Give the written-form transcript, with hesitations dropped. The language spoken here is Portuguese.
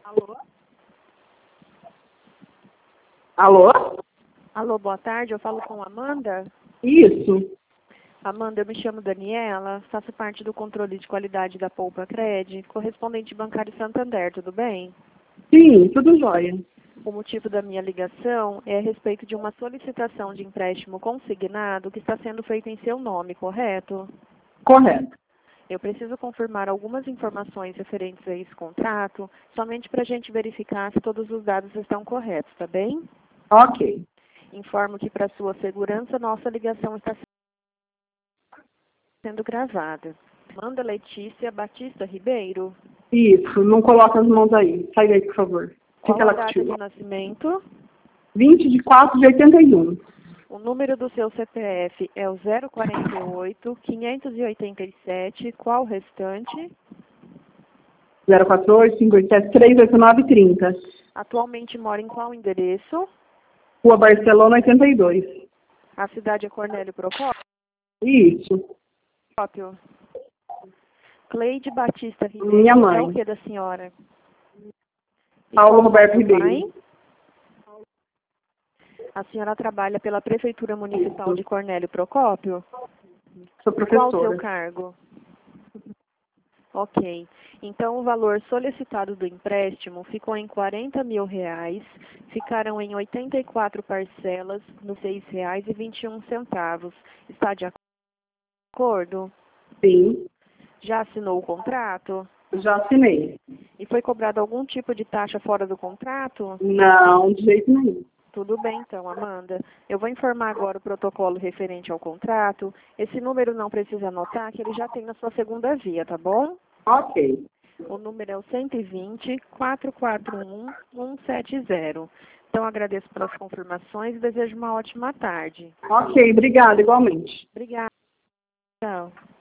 Alô? Alô? Alô, boa tarde, eu falo com a Amanda. Isso. Amanda, eu me chamo Daniela, faço parte do controle de qualidade da Poupa Cred, correspondente bancário Santander, tudo bem? Sim, tudo jóia. O motivo da minha ligação é a respeito de uma solicitação de empréstimo consignado que está sendo feito em seu nome, correto? Correto. Eu preciso confirmar algumas informações referentes a esse contrato, somente para a gente verificar se todos os dados estão corretos, tá bem? Ok. Informo que, para sua segurança, nossa ligação está sendo gravada. Amanda Letícia Batista Ribeiro. Isso, não coloca as mãos aí. Sai daí, por favor. Qual Fica a lá data contigo. de nascimento? 20/4/81. O número do seu CPF é o 048-587. Qual o restante? 048-587-389-30. Atualmente mora em qual endereço? Rua Barcelona, 82. A cidade é Cornélio Procópio. Isso. Cleide Batista Ribeiro. Minha mãe. É o que da senhora? E Paulo qual o nome Roberto do Ribeiro. pai? A senhora trabalha pela Prefeitura Municipal Isso. de Cornélio Procópio? Sou Qual o seu professora. cargo? Ok. Então, o valor solicitado do empréstimo ficou em R$ 40.000, ficaram em 84 parcelas, nos R$ 6,21. Está de acordo? Sim, Já assinou o contrato? já assinei. E foi cobrado algum tipo de taxa fora do contrato? Não, de jeito nenhum. Tudo bem, então, Amanda. Eu vou informar agora o protocolo referente ao contrato. Esse número não precisa anotar, que ele já tem na sua segunda via, tá bom? Ok. O número é o 120-441-170. Então, agradeço pelas confirmações e desejo uma ótima tarde. Ok, obrigada, igualmente. Obrigada. Tchau.